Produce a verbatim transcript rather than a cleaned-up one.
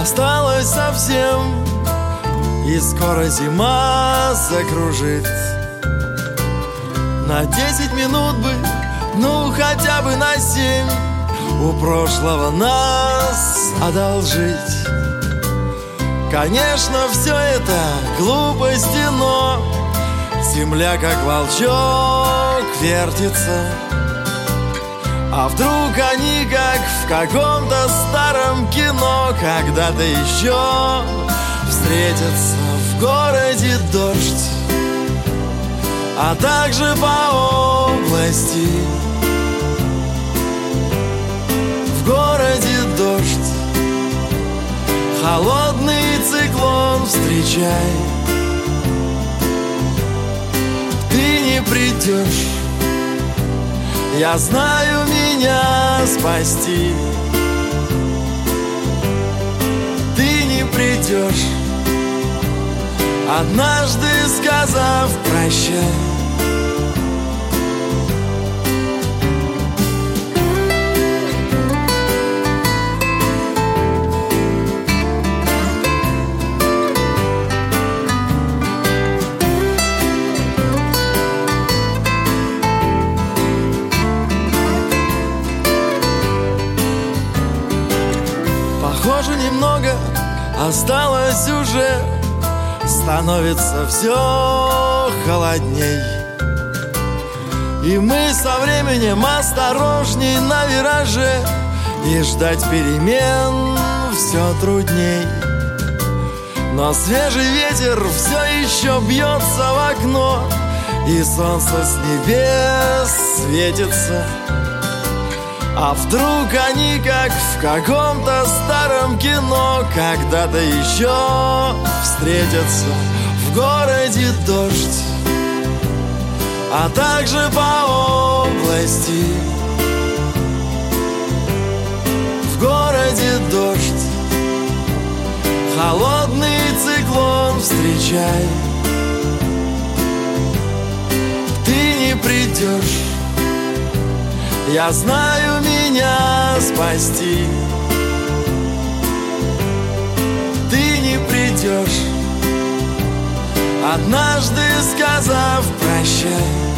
осталось совсем, и скоро зима закружит. На десять минут бы, ну хотя бы на семь, у прошлого нас одолжить. Конечно, все это глупости, но земля, как волчок, вертится. А вдруг они, как в каком-то старом кино, когда-то еще встретятся в городе дождь, а также по области. В городе дождь, холодный циклон встречай. Ты не придешь, я знаю, меня спасти. Ты не придешь, однажды сказав прощай. Похоже, немного осталось уже, становится все холодней, и мы со временем осторожней на вираже, и ждать перемен все трудней. Но свежий ветер все еще бьется в окно, и солнце с небес светится. А вдруг они, как в каком-то старом кино, когда-то еще встретятся в городе дождь, а также по области. В городе дождь, холодный циклон встречай. Ты не придешь, я знаю, меня спасти. Ты не придешь, однажды сказав прощай.